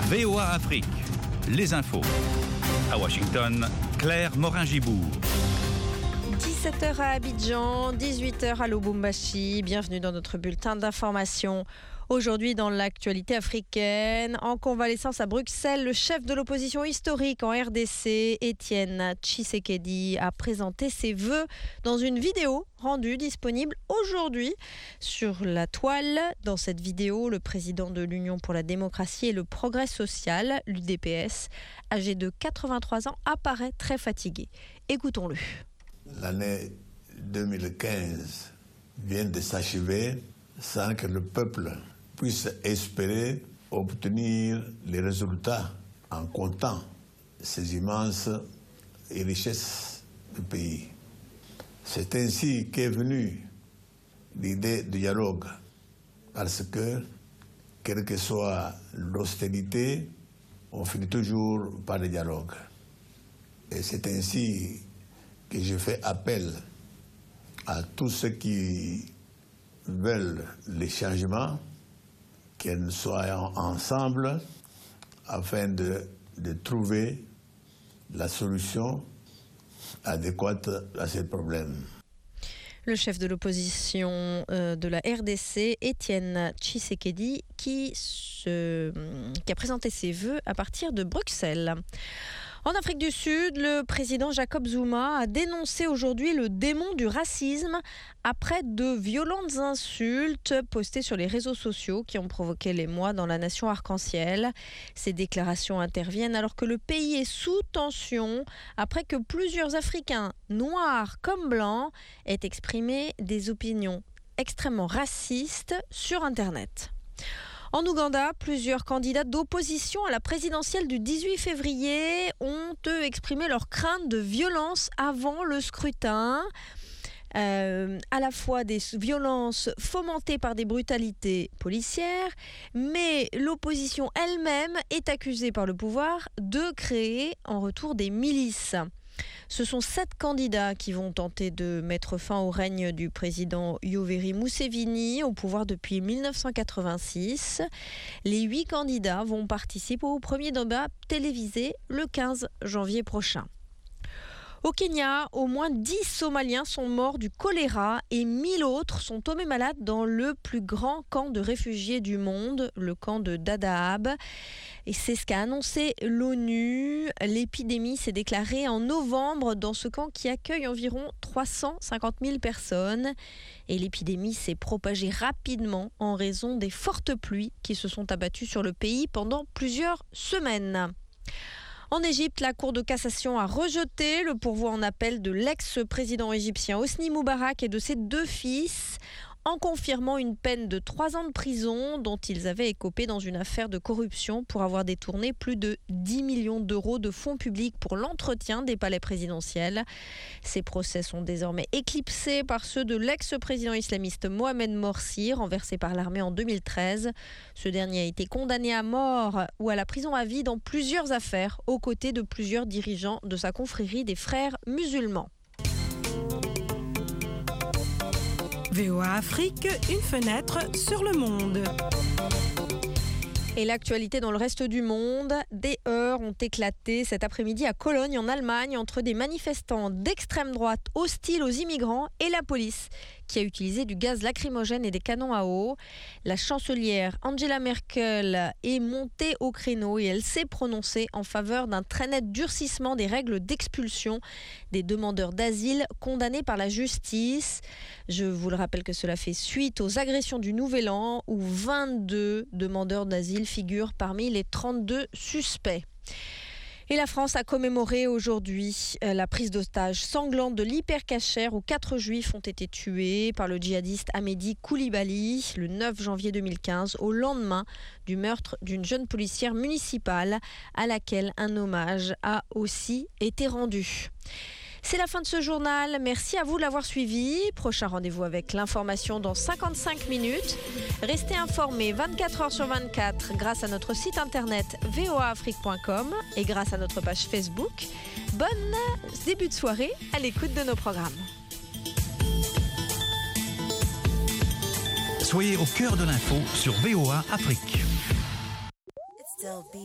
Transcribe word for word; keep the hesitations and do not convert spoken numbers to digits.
V O A Afrique, les infos. À Washington, Claire Morin-Gibourg. dix-sept heures à Abidjan, dix-huit heures à Lubumbashi. Bienvenue dans notre bulletin d'information. Aujourd'hui, dans l'actualité africaine, en convalescence à Bruxelles, le chef de l'opposition historique en R D C, Étienne Tshisekedi, a présenté ses vœux dans une vidéo rendue disponible aujourd'hui sur la toile. Dans cette vidéo, le président de l'Union pour la démocratie et le progrès social, l'U D P S, âgé de quatre-vingt-trois ans, apparaît très fatigué. Écoutons-le. L'année deux mille quinze vient de s'achever sans que le peuple puisse espérer obtenir les résultats en comptant ces immenses richesses du pays. C'est ainsi qu'est venue l'idée du dialogue, parce que, quelle que soit l'austérité, on finit toujours par le dialogue. Et c'est ainsi que je fais appel à tous ceux qui veulent les changements, qu'ils soient ensemble afin de, de trouver la solution adéquate à ces problèmes. Le chef de l'opposition euh, de la R D C, Étienne Tshisekedi, qui, se, qui a présenté ses vœux à partir de Bruxelles. En Afrique du Sud, le président Jacob Zuma a dénoncé aujourd'hui le démon du racisme après de violentes insultes postées sur les réseaux sociaux qui ont provoqué l'émoi dans la nation arc-en-ciel. Ces déclarations interviennent alors que le pays est sous tension après que plusieurs Africains, noirs comme blancs, aient exprimé des opinions extrêmement racistes sur Internet. En Ouganda, plusieurs candidats d'opposition à la présidentielle du dix-huit février ont, eux, exprimé leur crainte de violence avant le scrutin. Euh, à la fois des violences fomentées par des brutalités policières, mais l'opposition elle-même est accusée par le pouvoir de créer en retour des milices. Ce sont sept candidats qui vont tenter de mettre fin au règne du président Yoweri Museveni, au pouvoir depuis mille neuf cent quatre-vingt-six. Les huit candidats vont participer au premier débat télévisé le quinze janvier prochain. Au Kenya, au moins dix Somaliens sont morts du choléra et mille autres sont tombés malades dans le plus grand camp de réfugiés du monde, le camp de Dadaab. Et c'est ce qu'a annoncé l'ONU. L'épidémie s'est déclarée en novembre dans ce camp qui accueille environ trois cent cinquante mille personnes. Et l'épidémie s'est propagée rapidement en raison des fortes pluies qui se sont abattues sur le pays pendant plusieurs semaines. En Égypte, la Cour de cassation a rejeté le pourvoi en appel de l'ex-président égyptien Hosni Moubarak et de ses deux fils, en confirmant une peine de trois ans de prison dont ils avaient écopé dans une affaire de corruption pour avoir détourné plus de dix millions d'euros de fonds publics pour l'entretien des palais présidentiels. Ces procès sont désormais éclipsés par ceux de l'ex-président islamiste Mohamed Morsi, renversé par l'armée en deux mille treize. Ce dernier a été condamné à mort ou à la prison à vie dans plusieurs affaires, aux côtés de plusieurs dirigeants de sa confrérie des frères musulmans. V O A Afrique, une fenêtre sur le monde. Et l'actualité dans le reste du monde, des heurts ont éclaté cet après-midi à Cologne en Allemagne entre des manifestants d'extrême droite hostiles aux immigrants et la police qui a utilisé du gaz lacrymogène et des canons à eau. La chancelière Angela Merkel est montée au créneau et elle s'est prononcée en faveur d'un très net durcissement des règles d'expulsion des demandeurs d'asile condamnés par la justice. Je vous le rappelle que cela fait suite aux agressions du Nouvel An où vingt-deux demandeurs d'asile figurent parmi les trente-deux suspects. Et la France a commémoré aujourd'hui la prise d'otage sanglante de l'Hyper Cacher où quatre juifs ont été tués par le djihadiste Hamedi Koulibaly le neuf janvier deux mille quinze, au lendemain du meurtre d'une jeune policière municipale à laquelle un hommage a aussi été rendu. C'est la fin de ce journal. Merci à vous de l'avoir suivi. Prochain rendez-vous avec l'information dans cinquante-cinq minutes. Restez informés vingt-quatre heures sur vingt-quatre grâce à notre site internet v o a afrique point com et grâce à notre page Facebook. Bon début de soirée à l'écoute de nos programmes. Soyez au cœur de l'info sur V O A Afrique.